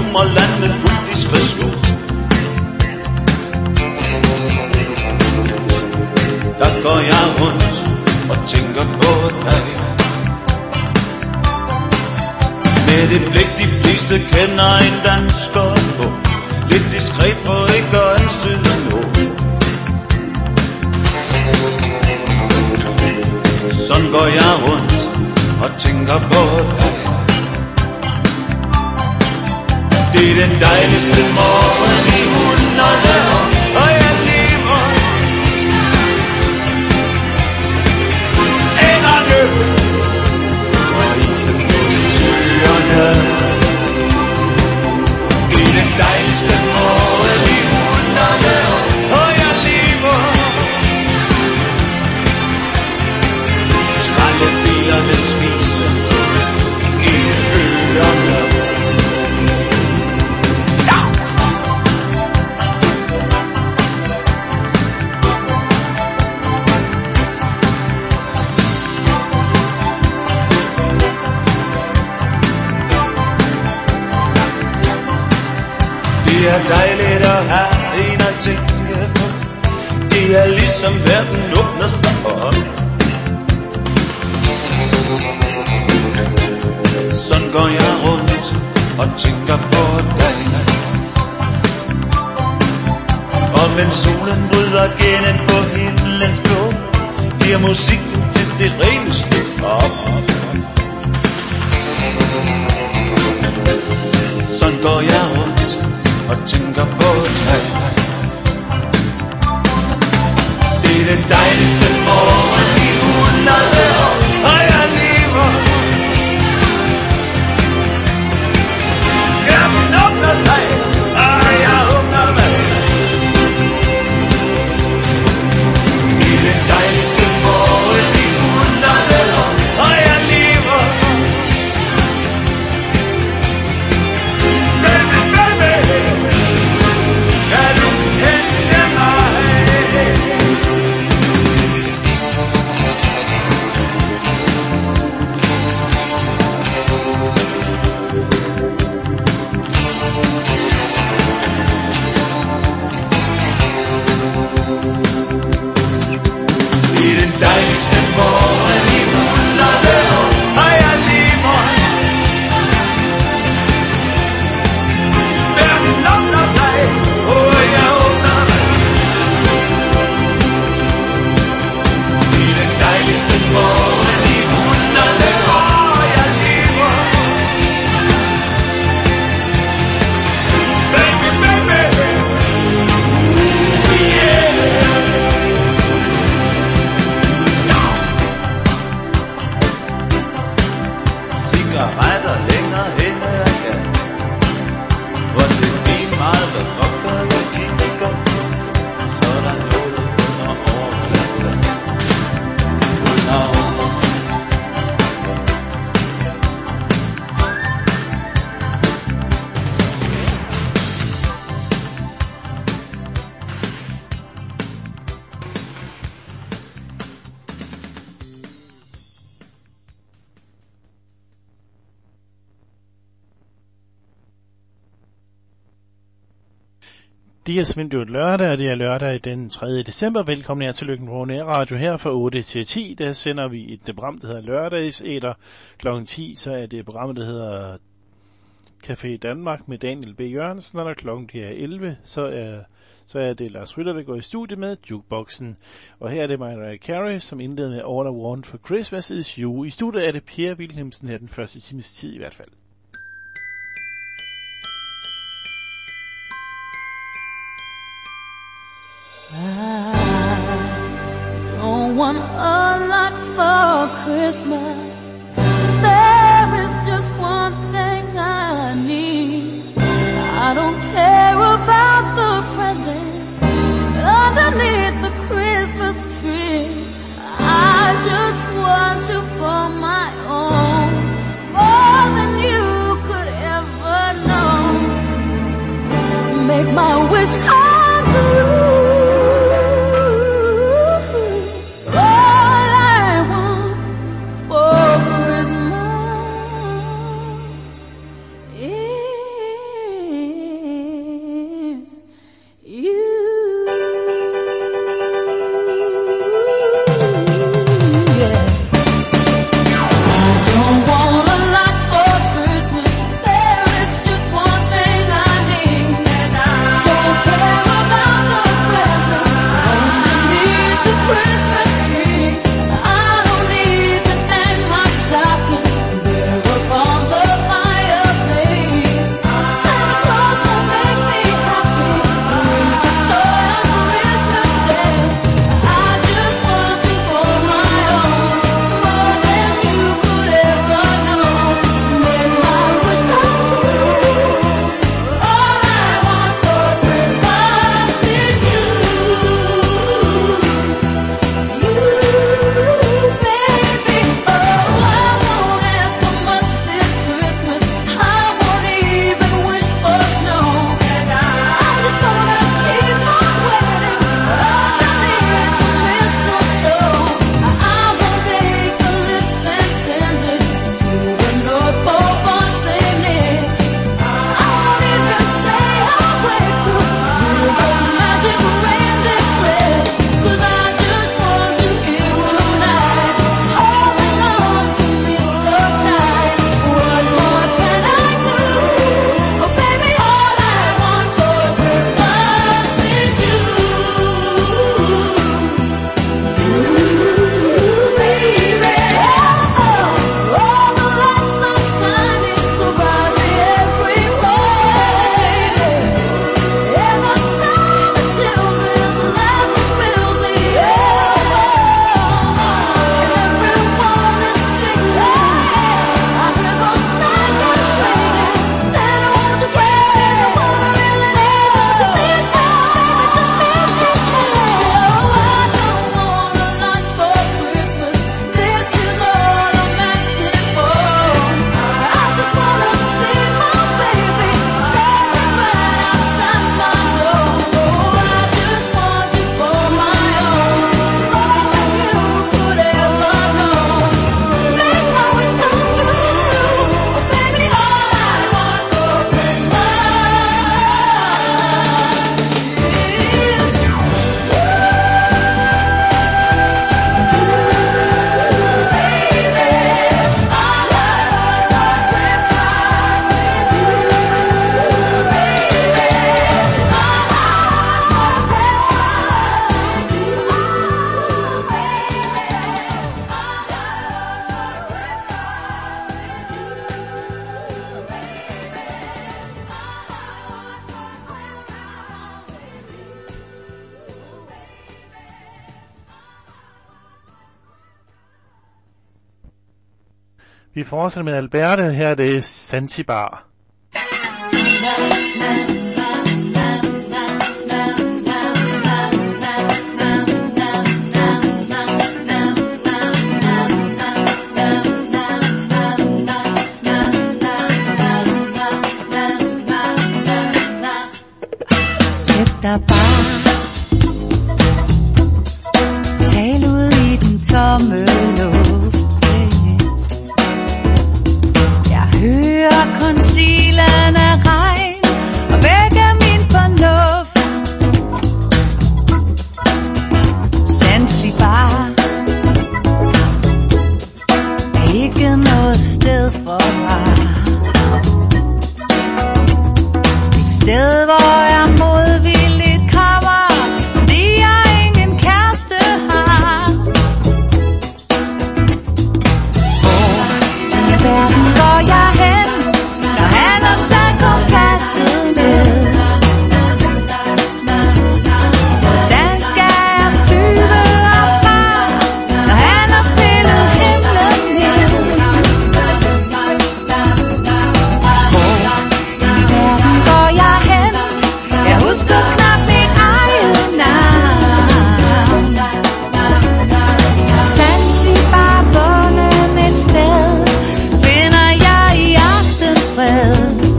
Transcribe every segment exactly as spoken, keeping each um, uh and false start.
Sommerland med fuld diskretion. Der går jeg rundt og tænker på dig. Med det blik de fleste kender en dansker på. Lidt diskret for ikke at anstøde nogen. Sådan går jeg rundt og tænker på dig. Det er den dejligste morgen i hundrede år, og jeg lever enderne og isen på søerne. Det er den dejligste morgen i hundrede år, og jeg lever. Skraldebilerne spiser i ørerne. Det er dejligt at have en at tænke på. Det er ligesom verden åbner sig op. Sådan går jeg rundt og tænker på dig. Og mens solen bryder gennem på himlens blå, bliver musikken til det reneste op. Sådan går jeg rundt og tænker på dig. Det er den dejligste morgen i hundrede år, og jeg lever. Gaben åbner sig, og jeg åbner mig. Det er den dejligste morgen i hundrede år, og jeg lever. Baby, baby, kan du hente mig? Det er den dejligste morgen i hundrede år, og jeg lever. Verden åbner sig, og jeg åbner mig. Det er den dejligste morgen i hundrede år, og jeg lever. Baby, baby, ooh, yeah. Cigaretter længere hen ad gaden, hvor det lige meget, hvad pokker jeg kigger på, så er der noget under overfladen. Under Det er simpelthen jo et lørdag, og det er lørdag den tredje december. Velkommen her til Lykken på Nær Radio her fra otte til ti. Der sender vi et program, der hedder Lørdagsæter. klokken ti, så er det program, der hedder Café Danmark med Daniel B. Jørgensen, og når klokken er elleve, så er, så er det Lars Rytter, der går i studie med Jukeboxen. Og her er det Mariah Carey, som indleder med All I Want for Christmas is You. I studiet er det Per Wilhelmsen her den første times tid i hvert fald. I don't want a lot for Christmas. There is just one thing I need. I don't care about the presents underneath the Christmas tree. I just want you for my own, more than you could ever know. Make my wish come true. Vi fortsætter med Alberte. Her er det Zanzibar. Sæt dig bare, tal ud i den tomme luft. Jeg hører kun silen af regn og vækker min fornuft. Zanzibar er ikke noget sted for mig. Et sted, hvor jeg modvilligt kommer, fordi jeg ingen kæreste har. Hvor i verden går jeg hen, når han har taget kompasset med? Hvordan skal jeg flyve herfra, når han har pillet himlen ned? Hvor i verden går jeg hen? Jeg husker knap mit eget navn. Zanzibar, bunden et sted, finder jeg i aftenfred.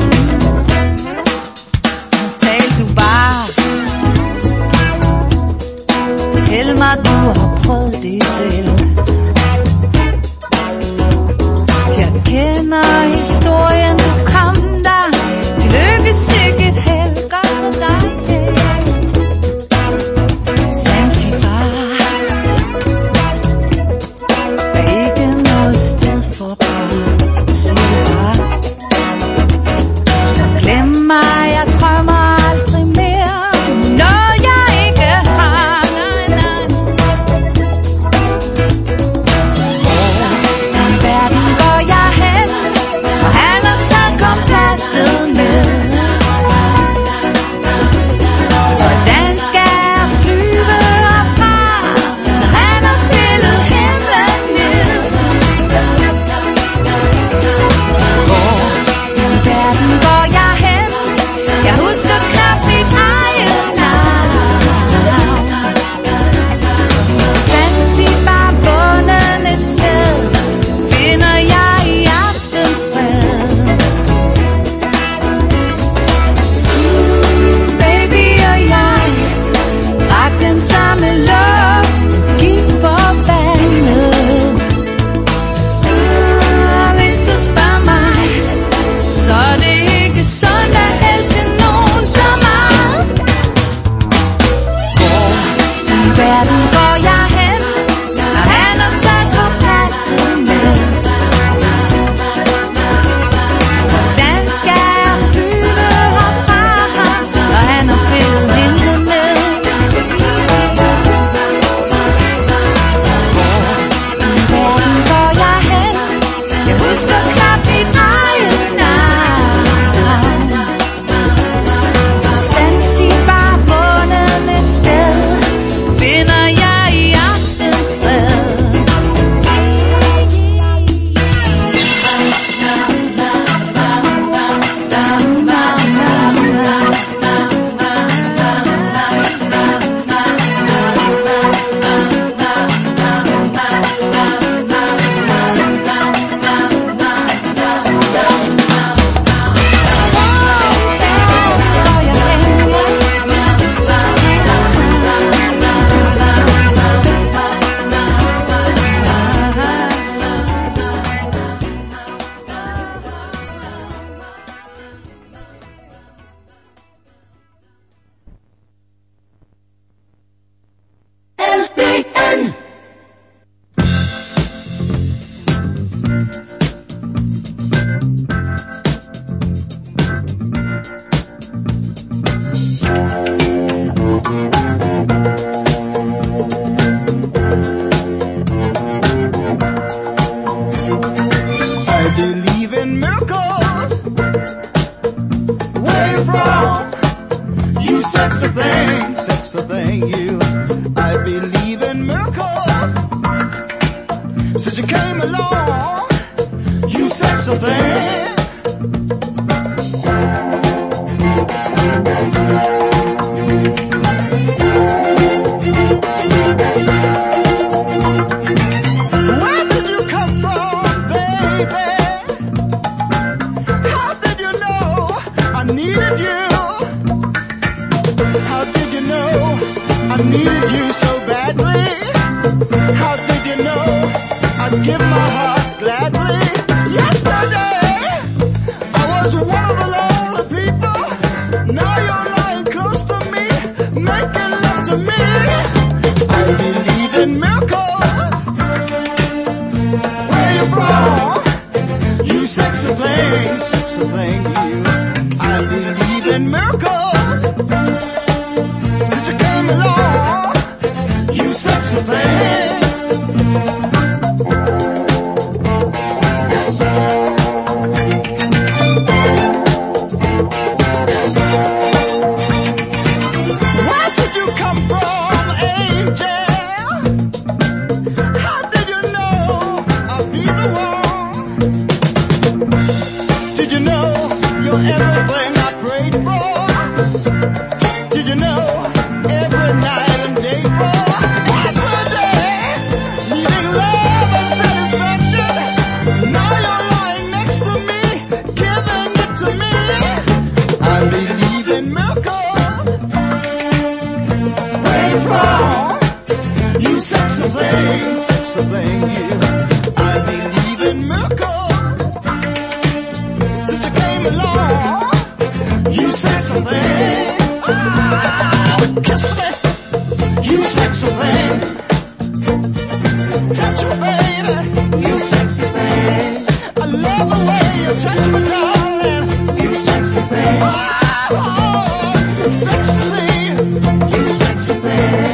Tal du bare, fortæl mig du har prøvet det selv. Jeg kender historien, du kom der, tillykke sikkert held, godt for dig. Zanzibar er ikke noget sted for bare, sig det bare. Så glem mig, jeg drømmer aldrig mere, når jeg ikke har, nej, nej. Hvor i verden går jeg hen, og han har taget kompasset med? Hvordan skal jeg flyve herfra, når han har pillet himlen ned? Hvor i verden går jeg hen? Jeg husker knap mit eget navn. Zanzibar, bunden et sted, finder jeg i aftenfred. Baby og jeg drak den samme luft, gik på vandet. Ah, hvis du spørger mig, så er det ikke sundt at elske nogen så meget. Hvor i verden går jeg hen, når han har taget kompasset med? Hvordan skal jeg flyve herfra, når han har pillet himlen ned? Hvor i verden går jeg hen? Jeg husker knap mit eget navn. Zanzibar, bunden et sted, finder jeg i sexy thing. Where did you come from, baby? How did you know I needed you? How did you know I needed you so badly? How did you know I'd give my heart gladly? Yesterday I was one of the lonely people. Now you're lying close to me, making love to me. I believe in miracles. Where you from? You sexy thing, sexy thing, you. I believe in miracles. Since you came along, you sexy thing. Where did you come from, angel? How did you know I'd be the one? Did you know you're everything I prayed for? Did you know every night and day for? Every day, needing love and satisfaction. Now you're lying next to me, giving it to me. I believe in miracles. Where you from? You sexy thing, sexy thing, you. I believe in miracles. Since you came along, you sexy thing. Oh, kiss me, you sexy thing. Touch me, baby, you sexy thing. I love the way you touch me, darling, you sexy thing. Oh, sexy, you sexy thing.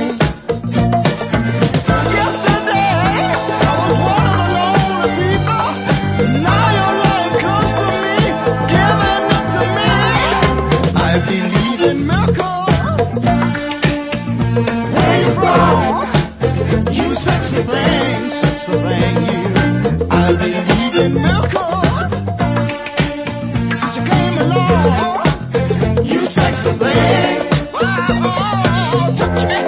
Yesterday I was one of the lonely people. Now you're lying close to me, giving it to me. I believe in miracles. Where you from? You sexy thing, sexy thing, you. I believe in miracles. Since you came along, you sexy thing. Oh, touch me.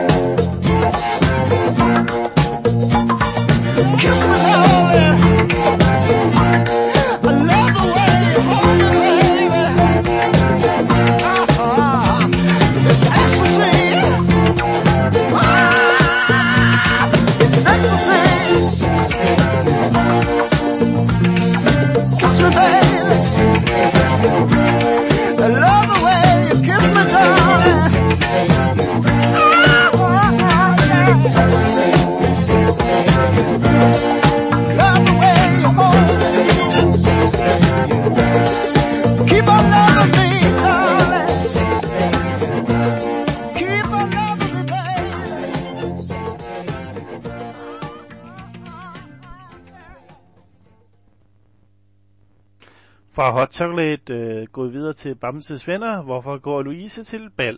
Kiss me, darling. I love the way you hold me, baby. Uh-huh. It's ecstasy. Ah, it's ecstasy. Kiss me, baby. I love the way you kiss me, darling. Ah, yeah. Love the way you hold me. Keep on loving me, darling. Keep on loving me, baby. Fra Hot Chocolate øh, gået videre til Bamses Venner. Hvorfor går Louise til bal?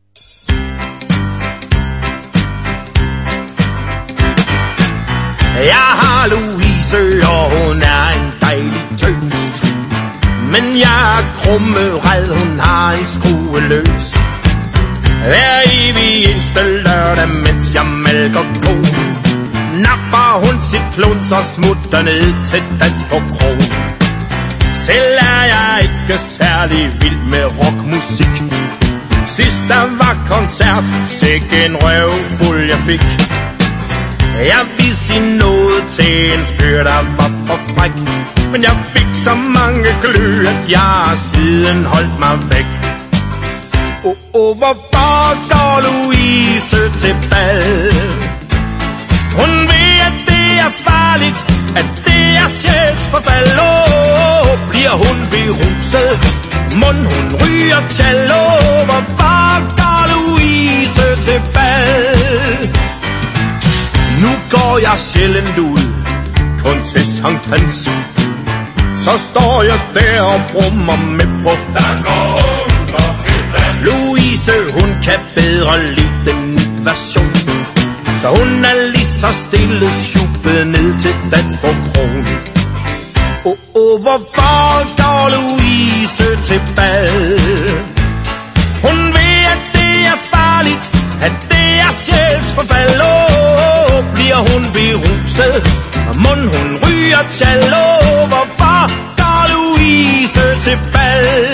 Jeg har Louise, og hun er en dejlig tøs. Men jeg er krummered, hun har en skrue løs. Hver evig eneste lørdag, mens jeg malker ko, napper hun sit flons og smutter ned til dans på krog. Selv er jeg ikke særlig vild med rockmusik. Sidst der var koncert, sikke en røvfuld jeg fik. Jeg ville sige noget til en fyr, der var for fræk, men jeg fik så mange klø, at jeg siden holdt mig væk. Åh, oh, oh, hvorfor går Louise til bal? Hun ved, at det er farligt, at det er sjælsforfald. Åh, oh, bliver hun beruset, mund hun ryger cello. Hvorfor går Louise til bal? Nu går jeg sjældent ud, kun til Sankt Hans. Så står jeg der og brummer med på. Der går under til dans. Louise, hun kan bedre lide den nye version. Så hun er lige så stille sjuppet ned til dans på krogen. Åh, oh, oh, hvorfor går Louise til bal? Hun ved, at det er farligt, at det er sjælsforfald. Åh, oh, bliver hun beruset, og mund hun ryger tjal. Åh, oh, hvorfor går Louise til bal?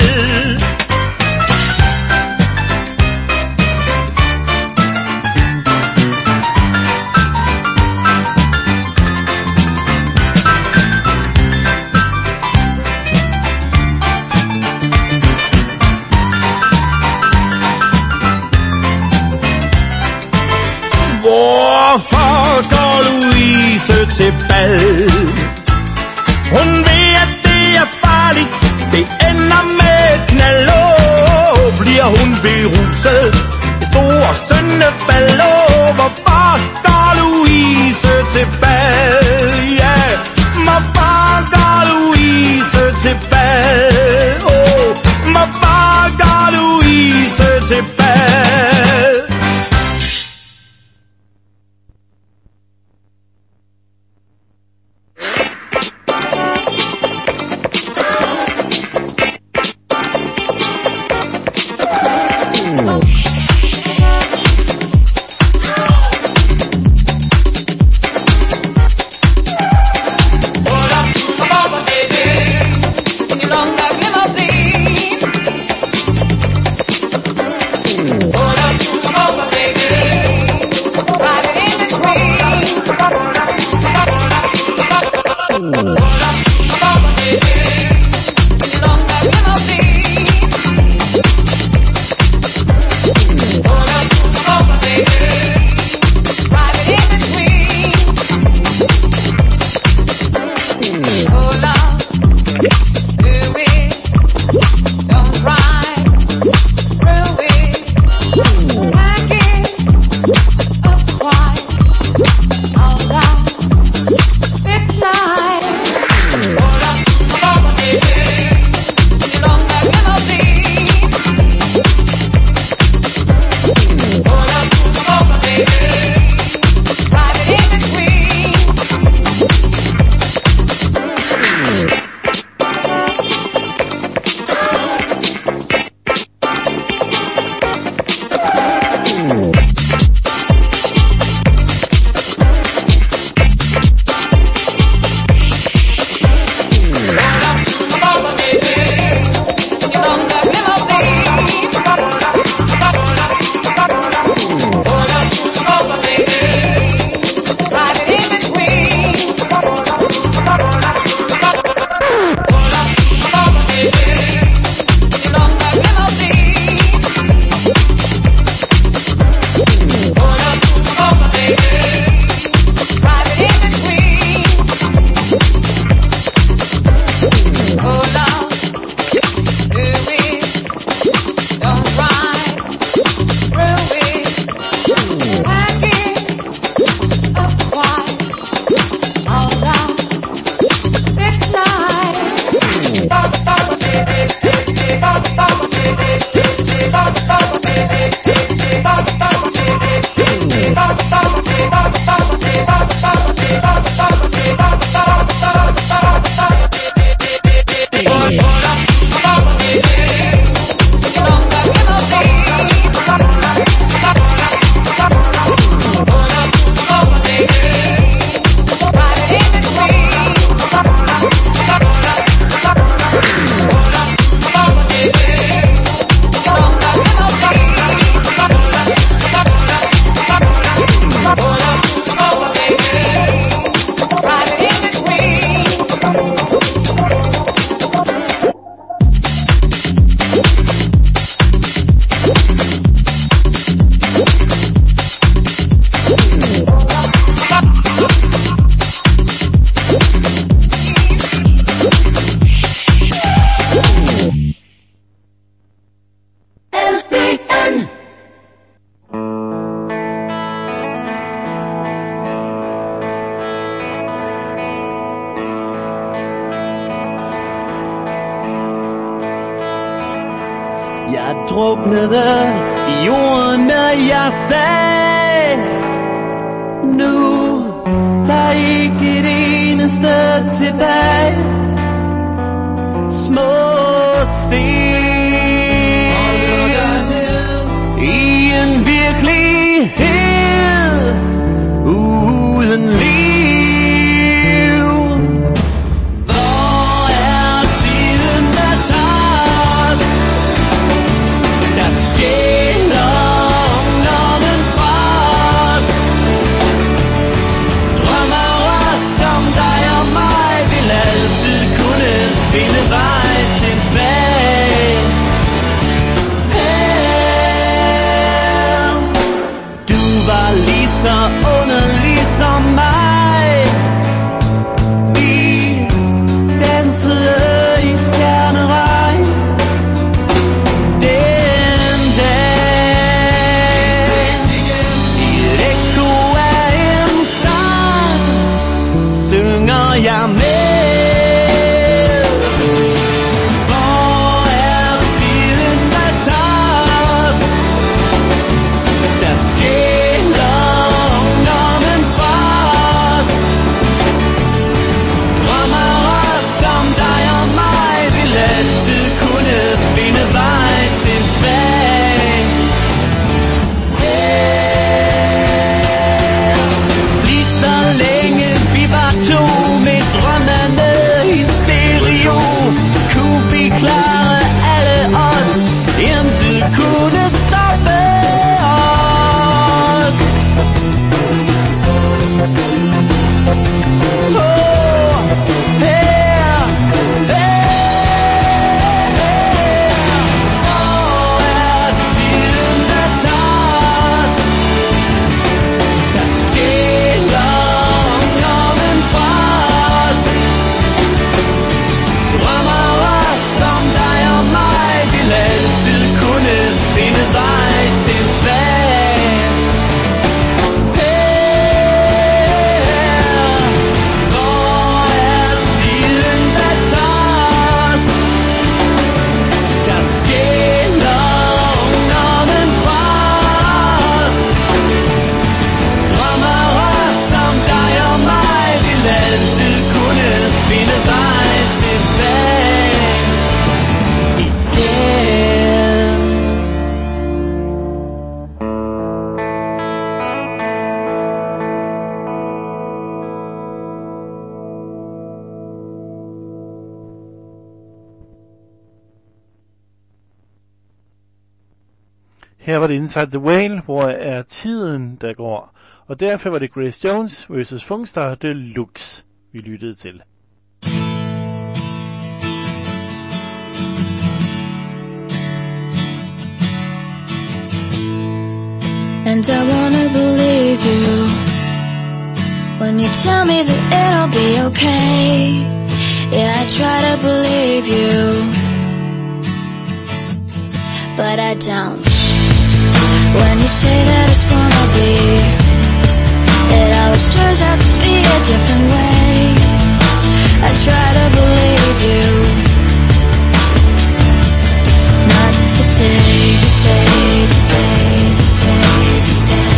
Hvorfor går Louise til bal? Hun ved, at det er farligt, det ender med knald. Åh, bliver hun beruset, det store syndefald. Åh, hvorfor går Louise til bal? Ja, yeah. Hvorfor går Louise til bal? Åh, hvorfor går Louise til bal? Jeg druknede i jorden, og jeg sagde, nu der er ikke et eneste tilbage. må se i en virkelighed uden liv. Hvor er tiden, der tager os, der stjæler ungdommen fra os? Drømmere som dig og mig vil altid kunne finde vej tilbage. Her, du var lige så underlig som mig. Vi dansede i stjerneregn den dag. I et ekko af en sang synger jeg med. Hvor er tiden, der tager os, der stjæler ungdommen fra os? Drømmere som dig og mig vil altid kunne finde vej tilbage. Lige så længe vi var to med drømmene i stereo, kunne vi klare alle odds. Intet kunne stoppe os. Oh, her, hvor er tiden, der tager os, der stjæler ungdommen fra os? Drømmere som dig og mig vil altid kunne finde vej tilbage. Her, hvor er tiden, der tager os, der stjæler ungdommen fra os? Drømmere som dig og mig vil altid kunne finde vej tilbage igen. Her var det Inside the Whale, hvor er tiden, der går. Og derfor var det Grace Jones versus Funkstar Deluxe, vi lyttede til. And I wanna believe you when you tell me that it'll be okay. Yeah, I try to believe you, but I don't. When you say that it's gonna be, it always turns out to be a different way. I try to believe you, not today, today, today, today, today.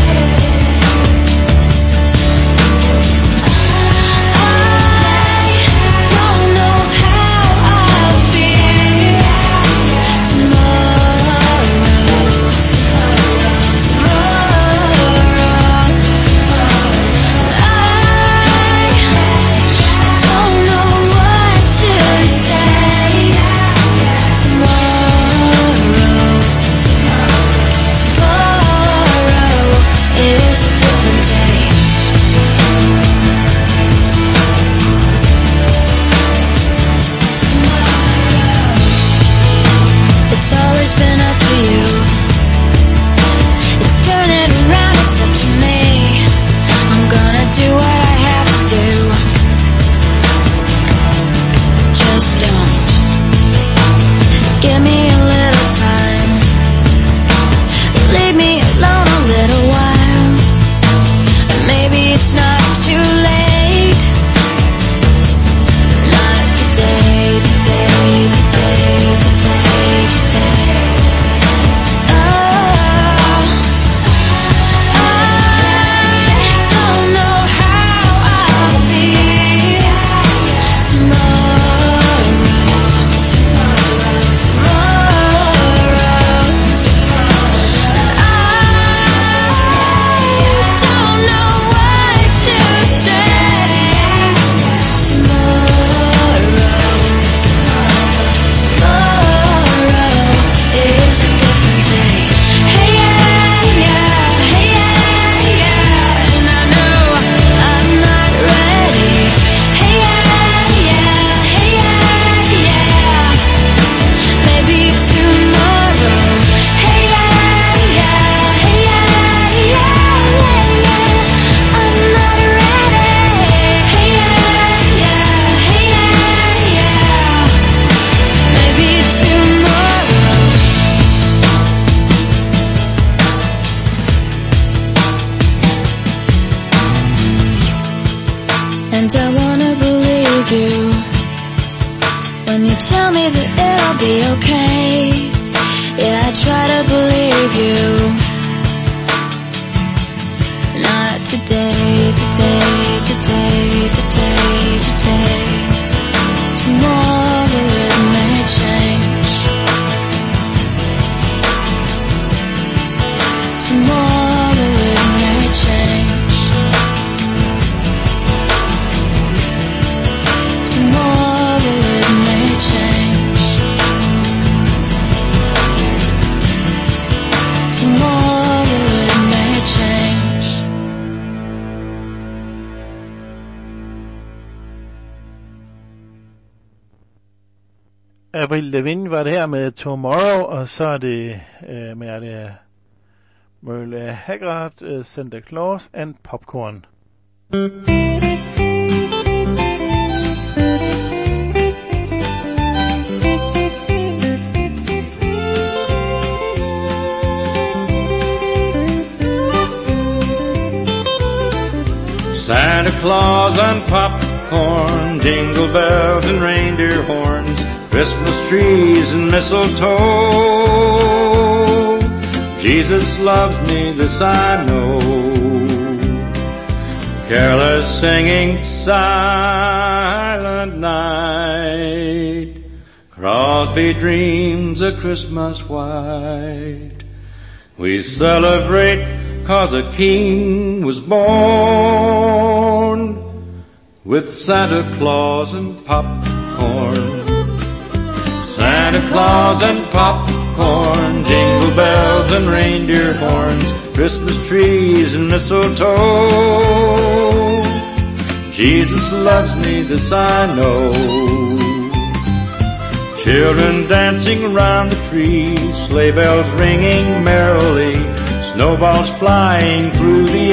I don't know how I'll feel tomorrow, tomorrow, tomorrow. I don't know what to say tomorrow, tomorrow is a different day. It's always been up to you. It's turning around, it's up to me. I'm gonna do what I have to do. Just don't give me a little time. Leave me alone a little while. Maybe it's not too late. Not today, today, today, today, today. Oh, I don't know how I'll feel tomorrow, And I wanna believe you when you tell me that it'll be okay. Yeah, I try to believe you. Not today, today, today, today, today. Tomorrow it may change. Tomorrow it may change. Tomorrow it may change. Tomorrow it may change. Avril Lavigne var det her med Tomorrow, og så er det øh, med det Merle Haggard, uh, Santa Claus and Popcorn. Santa Claus and popcorn, jingle bells and reindeer horns, Christmas trees and mistletoe. Jesus loves me, this I know. Careless singing, silent night, Crosby dreams a Christmas white. We celebrate 'cause a king was born, with Santa Claus and popcorn. Santa Claus and popcorn, jingle bells and reindeer horns, Christmas trees and mistletoe. Jesus loves me, this I know. Children dancing around the tree, sleigh bells ringing merrily, snowballs flying through the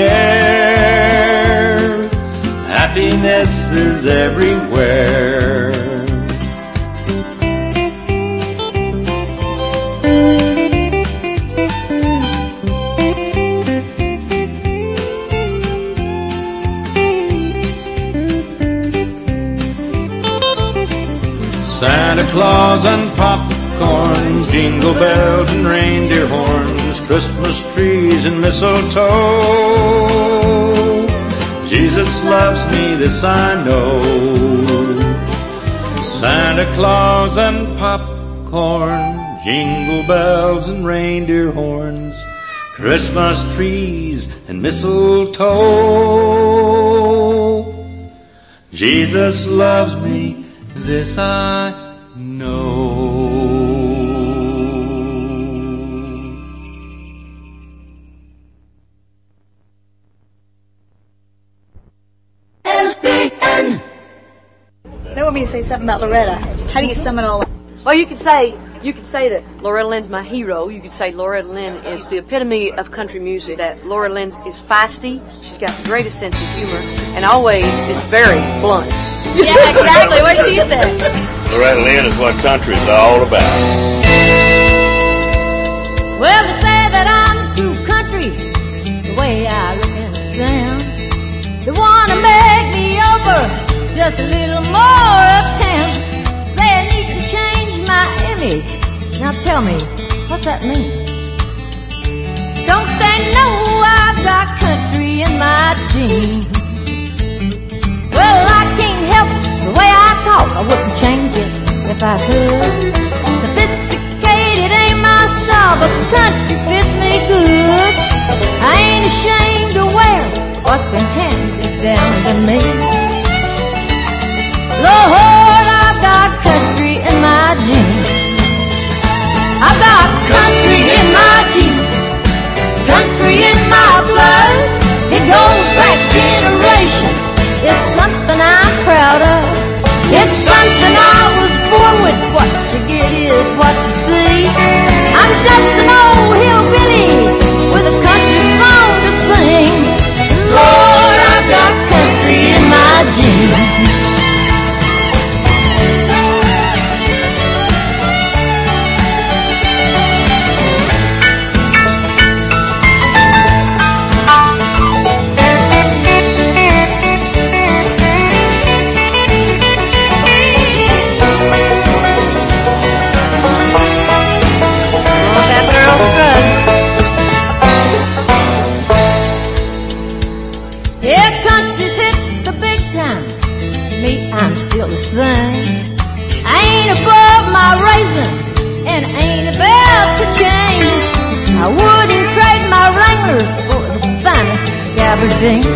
air. Happiness is everywhere. Santa Claus and popcorn, jingle bells and reindeer horns, Christmas trees and mistletoe. Jesus loves me, this I know. Santa Claus and popcorn, jingle bells and reindeer horns, Christmas trees and mistletoe. Jesus loves me, this I know. L B N. They want me to say something about Loretta. How do you sum it all up? Well, you could say you could say that Loretta Lynn's my hero. You could say Loretta Lynn is the epitome of country music. That Loretta Lynn is feisty. She's got the greatest sense of humor, and always is very blunt. Yeah, exactly what she said. Loretta Lynn is what country's all about. Well, they say that I'm too country, the way I look and sound. They wanna make me over just a little more uptown. Say I need to change my image. Now tell me, what's that mean? Don't they know I've got country in my jeans? Well, I can't help the way I talk. I wouldn't change it if I could. Sophisticated ain't my style, but country fits me good. I ain't ashamed to wear what's been handed down to me. Lord, I've got country in my jeans. I've got country in my jeans, country in my blood. It goes back generations. It's something I'm proud of. It's something I was born with. What you get is what you see. I'm just an old hillbilly with a country song to sing. Lord, I've got country in my Yeah, country's hit the big time. Me, I'm still the same. I ain't above my raisin, and ain't about to change. I wouldn't trade my Wranglers for the finest gabardine.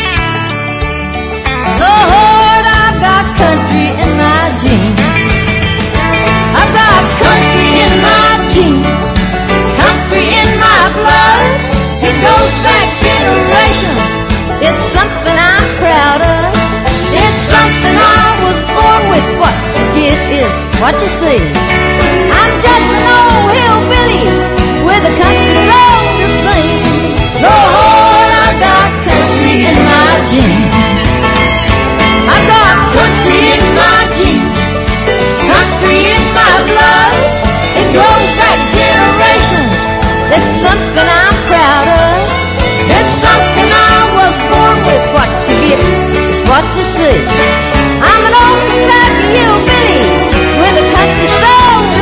Lord, I've got country in my jeans. I've got country in my jeans, country in my blood. It goes back generations. It's something I'm proud of. It's something I was born with. What you get is what you see. I'm just an old hillbilly with a country song to sing. Lord, I got country in my jeans. I got country in my jeans, country in my blood. It goes back generations. It's something I'm proud of. It's something I was born with. What you get is what you see. I'm an old Kentucky hillbilly with a country song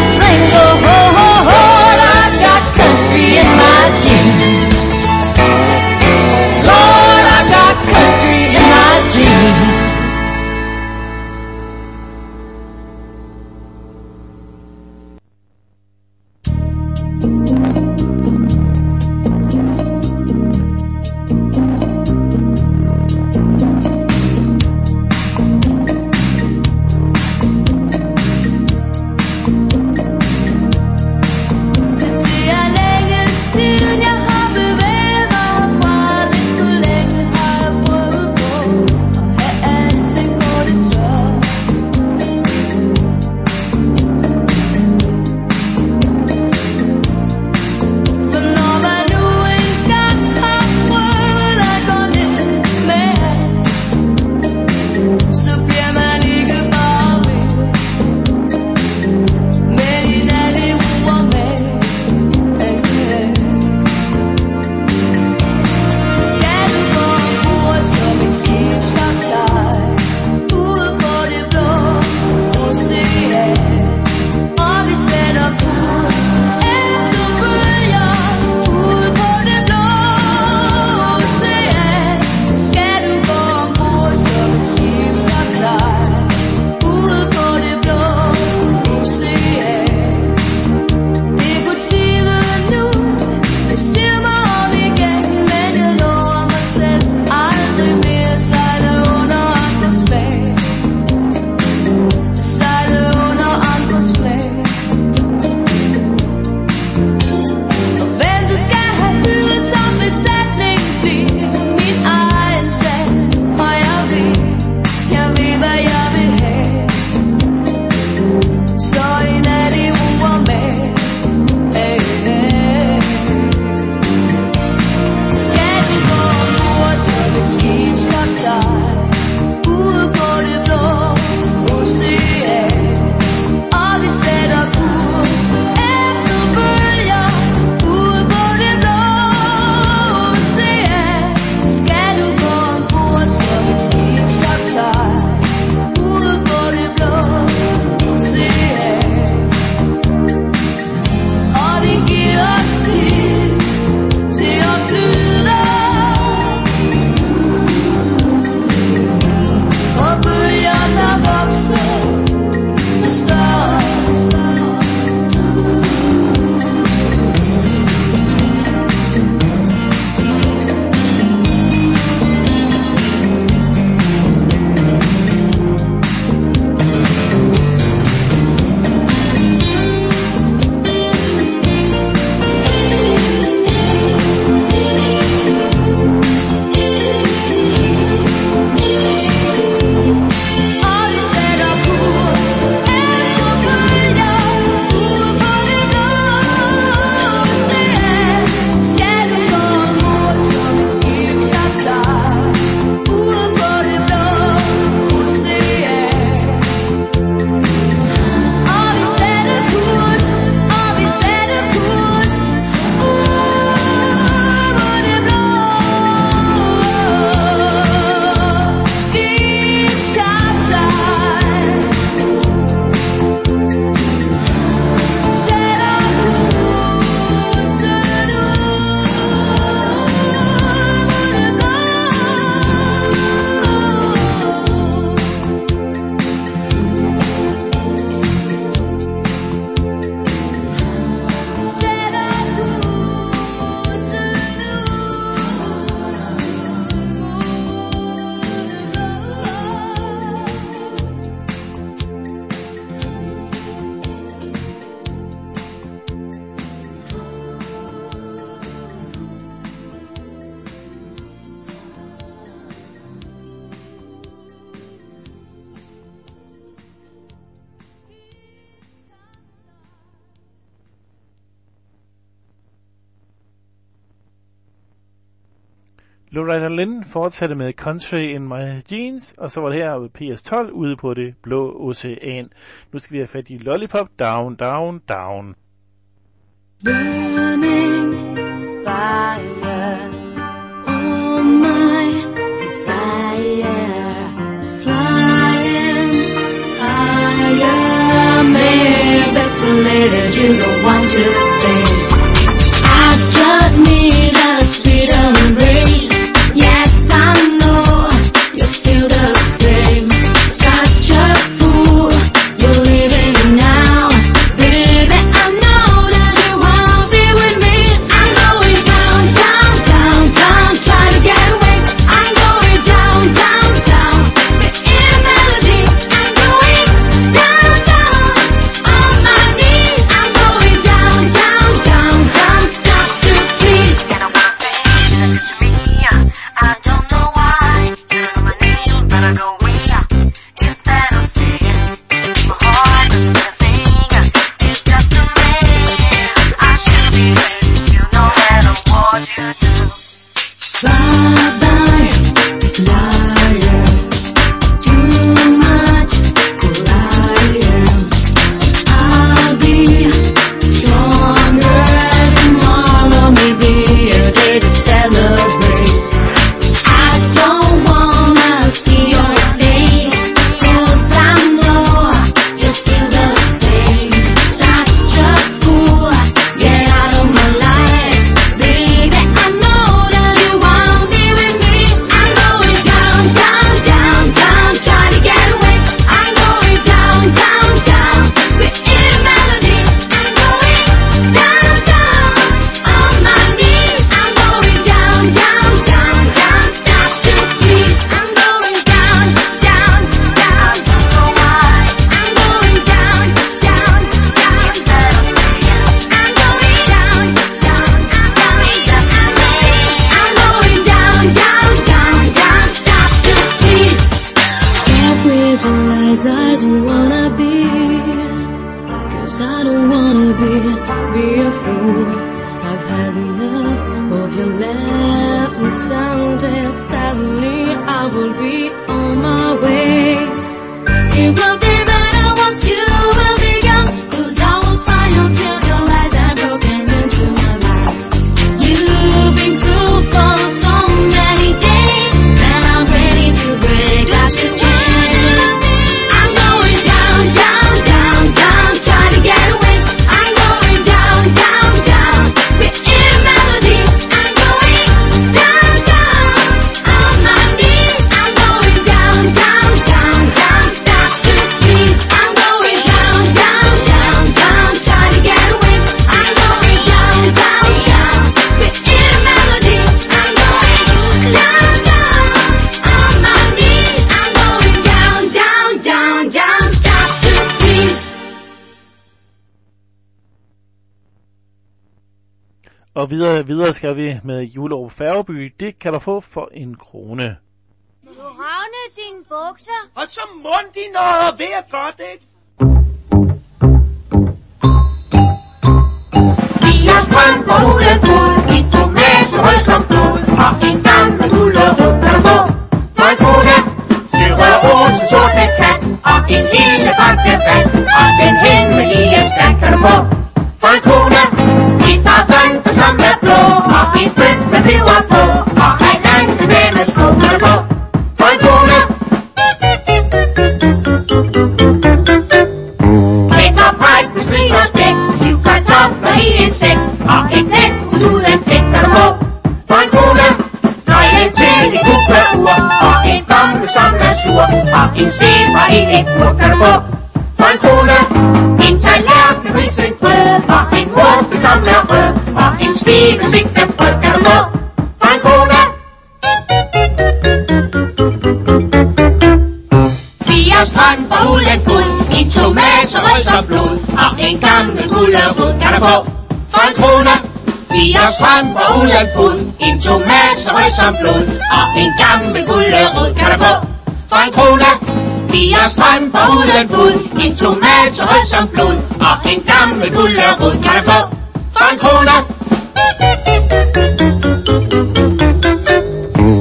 Loretta Lynn fortsatte med Country in My Jeans, og så var det her P S tolv ude på det blå ocean. Nu skal vi have fat i Lollipop, Down, Down, Down. Burning fire, oh my desire, flying higher, maybe too late, you don't want to stay. I just need a sweet embrace. Yes, I know you're still the same. Such a fool, you're living now. Baby, I know that you won't be with me. I'm going down, down, down, down. Try to get away. I'm going down, down, down. In a melody, I'm going down, down. On my knees, I'm going down, down, down, down. Stop to please. You know what I'm saying? Listen to me. I don't know why. You know my name, you better go away. Instead of saying my heart is a thing. It's just a man. I should be ready. You know that I want you to. Bye-bye, liar. Too much crying. I'll be stronger tomorrow. Maybe a day to celebrate. I don't wanna see your face, 'cause I know you're still the same. Such a fool, get out of my life. Baby, I know that you won't be with me. I'm going down, down, down, down. Try to get away. I'm going down, down, down. We're in a melody. I'm going down, down. On my knees. I'm going down, down, down, down. Stop to please. I'm going down, down, down. Don't know why. I'm going down, down, down. I'm going down, down, down. I'm going down, down, down, down. Stop to please. Stop with your lies. I don't wanna be, 'cause I don't wanna be, be a fool. I've had enough of your laughing sound, and sadly I will be on my way. It will be better once you will be young, 'cause I will smile until your lies are broken into my life. You've been through for so many days, and I'm ready to break like this chain. I'm going down, down, down, down. Try to get away. I'm going down, down, down. We're in a melody. I'm going down, down. On my knees. I'm going down, down, down, down. Stop to please. I'm going down, down, down, down. Try to get away. I'm going down, down, down. We're in a melody. I'm going down, down. On my knees. I'm going down, down, down, down. Stop to please. Og videre, videre skal vi med Julerup Færgeby. Det kan du få for en krone. Du ravne sine bukser. Og så mund din og ved at gøre det. Vi har strømper uden fuld, i tomat rød som blod, og en gammel gulerod kan du få for en krone. Sylrød rosen sorte kat, og en lille bakke vand, og den hemmelige stand kan du få for en krone. Et par vanter som er blå, og en bøn med peber på, og en anden med med sko kan du få for en krone. Kækkerpej med slik og spæk, syv kartofler i en sæk, og en pækhus uden pæk kan du få for en krone. Nøglen til et kukkeur, og en gammel som er sur, og en zebra i et bur kan du få for en krone. En tallerken risengrød, og en murste som er rød, og en skive sigtebrød kan du få for en krone. Fire strømper uden fod, en tomat så rød som blod, og en gammel gulerod kan du få for en krone. Fire strømper uden fod, en tomat så rød som blod, og en gammel gulerod kan du få for en krone. Fire strømper uden fod, en tomat så rød som blod, og en gammel gulerod kan du få for en krone.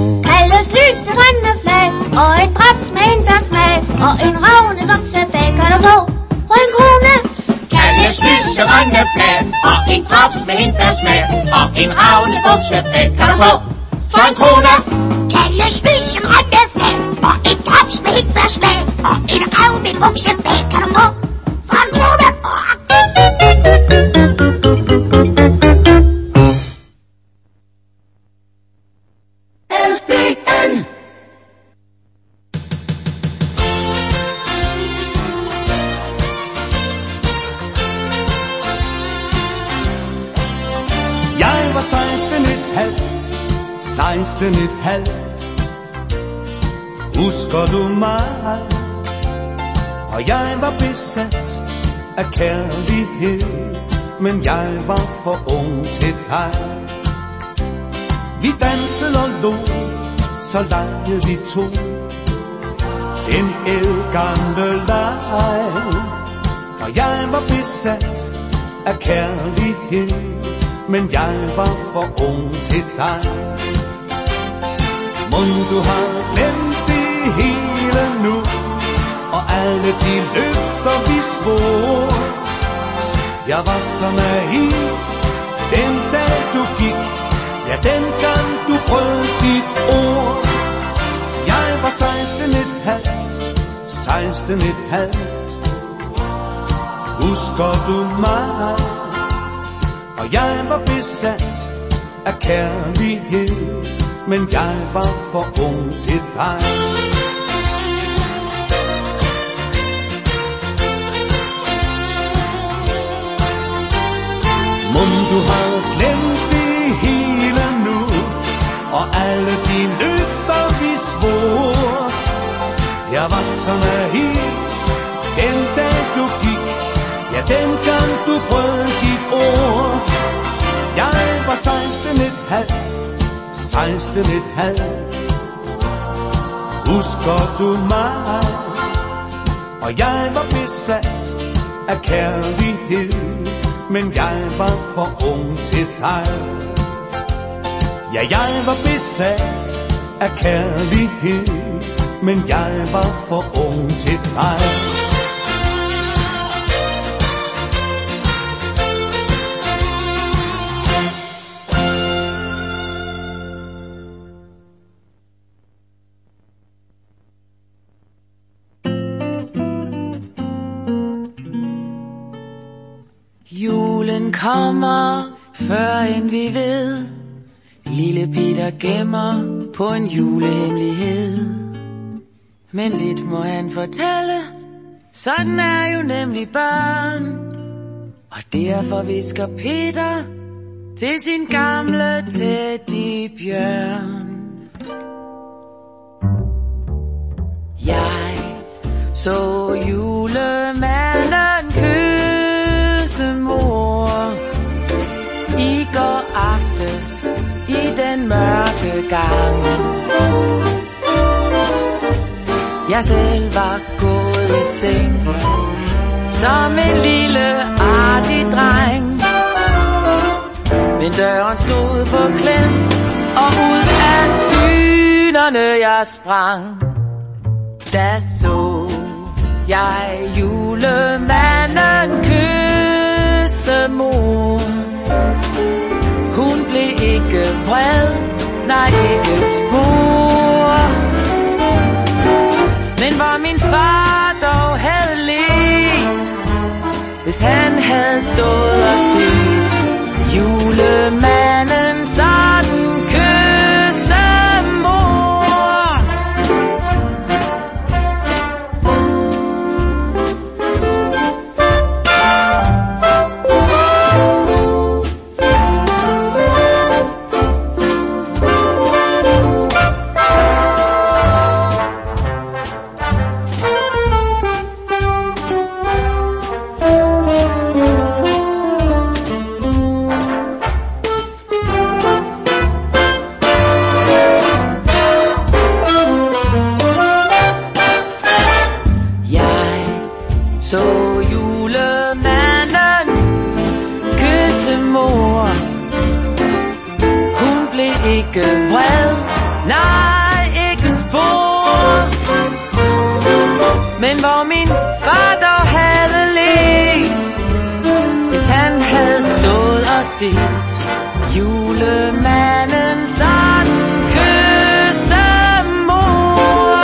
du få for en krone? Kalles lyse grønne flag, og en drops med hindbærsmag, og en ravne buksebag, kan du få for en krone? Kalles lyse grønne flag, og en drops med hindbærsmag, og en ravne buksebag, kan du få for en krone? L B N. Jeg var seksten et halvt, seksten et halvt. Husker du mig? Og jeg var besat af kærlighed, men jeg var for ung til dig. Vi dansede og lå, så legede vi to den ældgamle leg. Og jeg var besat af kærlighed, men jeg var for ung til dig. Mon du har glemt det hele nu, og alle de løfter vi svor. Jeg var så naiv den dag du gik, ja dengang du brød dit ord. Jeg var seksten et halvt, seksten et halvt. Husker du mig? Og jeg var besat af kærlighed, men jeg var for ung til dig. Mon du har glemt det hele nu, og alle de løfter vi svor. Jeg var så naiv den dag du gik, ja dengang du brød dit ord. Jeg var seksten et halvt, seksten et halvt. Husker du mig? Og jeg var besat af kærlighed, men jeg var for ung til dig. Ja, jeg var besat af kærlighed, men jeg var for ung til dig. Julen kommer, før end vi ved. Lille Peter gemmer på en julehemmelighed. Men lidt må han fortælle, sådan er jo nemlig børn. Og derfor visker Peter til sin gamle teddybjørn. Jeg så julemanden kysse mor i går aftes i den mørke gang. Jeg selv var gået i seng som en lille artig dreng, men døren stod på klem, og ud af dynerne jeg sprang. Da så jeg julemanden kysse mor. Hun blev ikke vred, nej ikke et spor. Men hvor min far dog havde let, hvis han havde stået og set julemanden sådan kysse mor. Ikke vred, nej ikke spor. Men hvor min far dog set julemanden sådan kysse mor.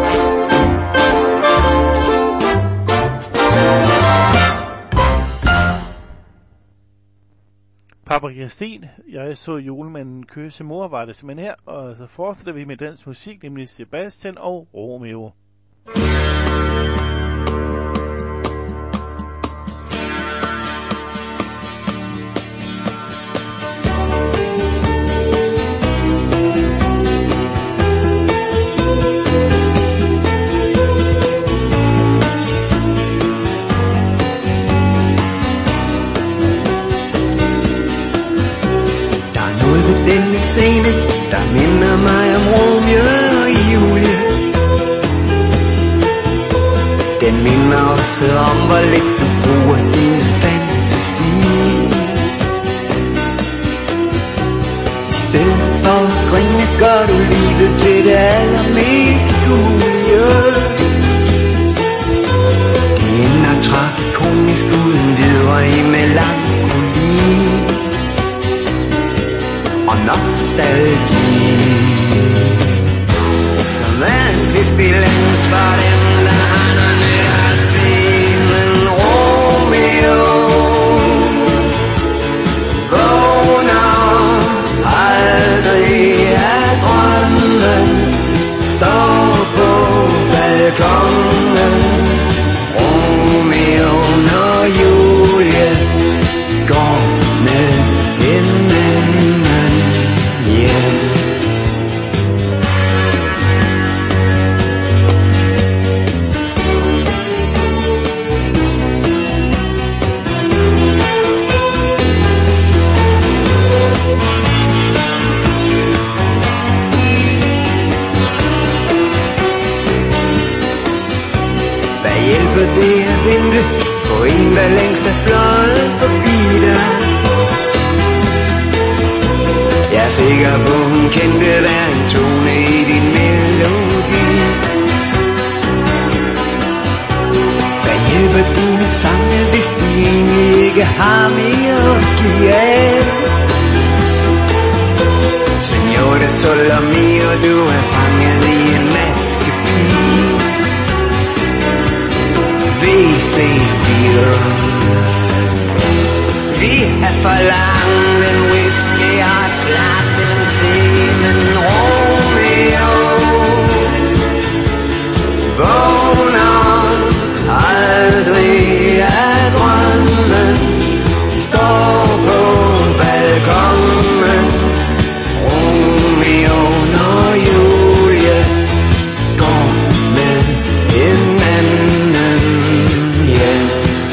Paprika Steen, jeg så julemanden kysse mor, var det simpelthen her, og så fortsætter vi med dansk musik, nemlig Sebastian og Romeo. Denne scene, der minder mig om Romeo og Julie. Den minder også om, hvor lidt du bruger din fantasi. I stedet for at grine, gør du livet til det allermest kulige. Det ender tragikomisk uden videre i melankoli og nostalgi, som er en festbilens for dem, der har noget nyt at se. Men Romeo vågner aldrig af drømmen, står på balkonen. Romeo, når Julie går med en anden. Hvad hjælper det at vente på en, der længst er fløjet forbi dig? Jeg er sikker på, hun kendte hver en tone i din melodi. Hvad hjælper dine sange, hvis de egentlig ikke har mere at give af? Señora Solomio, du er fanget i en maskepige. V C firs. Vi har forlangt en whisky og et glas en te, men Romeo vågner aldrig af drømmen, står på balkonen. Romeo, når Julie går med en anden, yeah.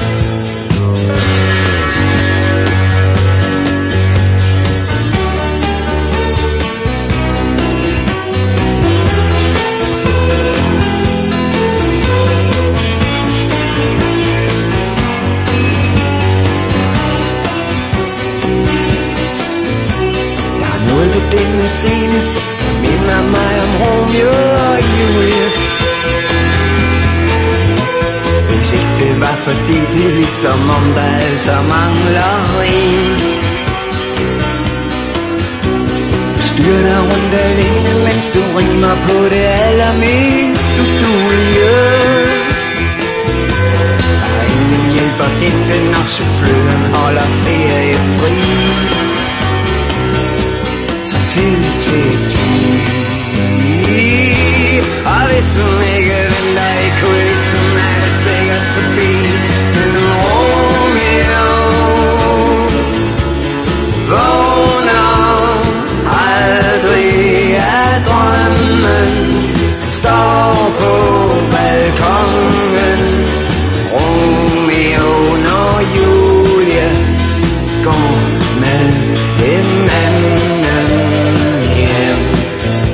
Denne scene, der minder mig om Romeo og Julie. Hvis ikke det var fordi det er ligesom om der altså mangler en. Styr dig rundt alene, mens du rimer på det allermest uduelige. Der er ingen hjælp at hente, når chaufføren holder ferie fri. Så til til tid. Og hvis hun ikke venter i kulissen, er det sikkert forbi. Men Romeo vågner aldrig af drømmen, står på balkonen. Romeo, når Julie går med en anden.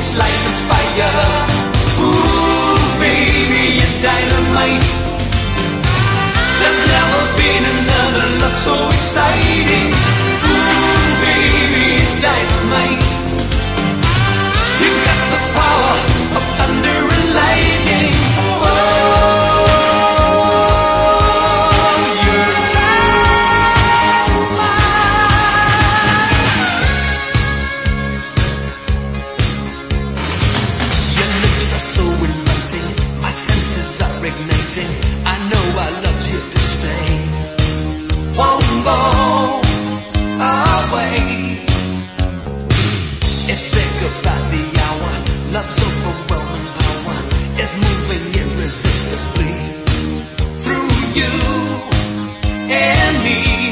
it's like a fire. Ooh, baby, you're dynamite. There's never been another love so exciting. Ooh, baby, it's dynamite. You got the power of thunder and lightning. Oh, you're dynamite. Your lips are so inviting. My senses are igniting. I know I loved you to stay. Won't go away. It's thick about the hour. Love's overwhelming power is moving irresistibly through you and me.